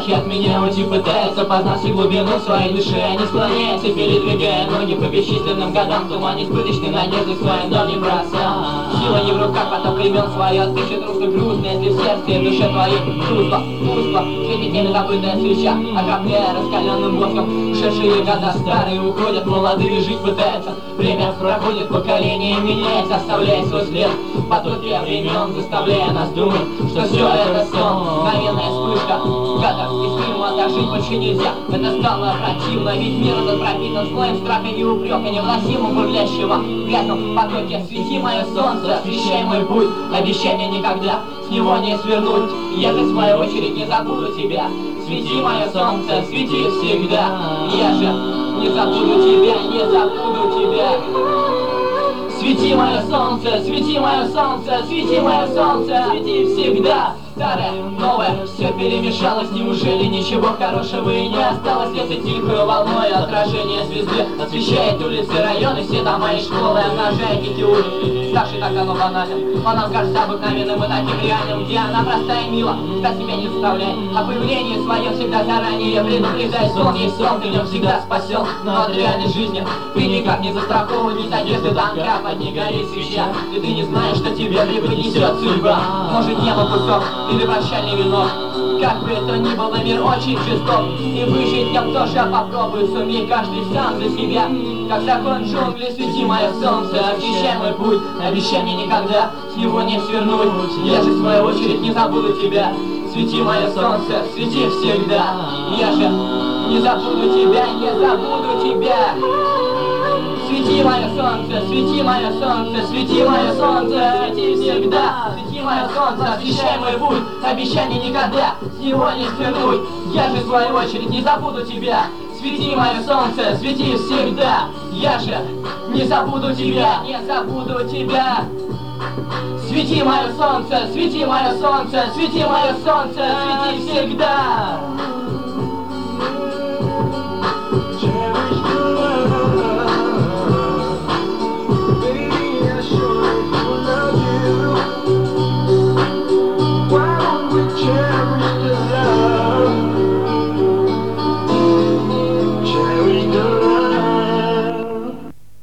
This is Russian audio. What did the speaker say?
страхи от меня уйти пытается, познать глубину своей души, не склоняется, передвигая ноги по бесчисленным годам. Туман избыточной надежды своим дом не бросал. Сила не в руках, поток времен свое отыщет русло грустное, если в сердце и в душе твоей тускло, светит небо забытая свеча, окропляя раскаленным воском. Ушедшие года старые уходят, молодые жить пытаются. Время проходит, поколение меняется, оставляя свой след в потоке времен, заставляя нас думать, что все это сон. Мгновенная вспышка гадов и фильма, так жить больше нельзя. Это стало противно, ведь мир этот пропитан слоем страха и упрека, невыносимо бурлящего в грязном потоке. Свети мое солнце, освещай мой путь, обещай мне никогда с него не свернуть. Я же в свою очередь не забуду тебя. Свети мое солнце, свети всегда. Я же не забуду тебя, не забуду тебя. Свети мое солнце, свети мое солнце, свети мое солнце, свети всегда. Старое, новое, все перемешалось, неужели ничего хорошего и не осталось? Это тихой волной отражение звезды освещает улицы, районы, все дома и школы, обнажает эти улицы. Ставший так давно банальным, он нам кажется обыкновенным и таким реальным, где она простая и мила, так себя не заставляй. О появлении своем всегда заранее предупреждай, сон есть сон, ты в нем всегда спасен. Но от реальной жизни ты никак не застрахован, ни надежды танка, под ней горит свеча, и ты не знаешь, что тебе преподнесет судьба. Может, небо кусок или прощальный венок. Как бы это ни было, мир очень жесток, и выжить в нем тоже попробую, сумей каждый сам за себя. Как закон джунглей, свети мое солнце, освещай мой путь, обещай мне никогда с него не свернуть. Я же в свою очередь не забуду тебя. Свети мое солнце, свети всегда. Я же не забуду тебя, не забуду тебя. Свети мое солнце, свети мое солнце, свети мое солнце, свети всегда. Свети мое солнце, освещай мой путь, обещай мне никогда с него не свернуть. Я же в свою очередь не забуду тебя. Свети мое солнце, свети всегда. Я же не забуду тебя, не забуду тебя. Свети мое солнце, свети мое солнце, свети мое солнце, свети всегда.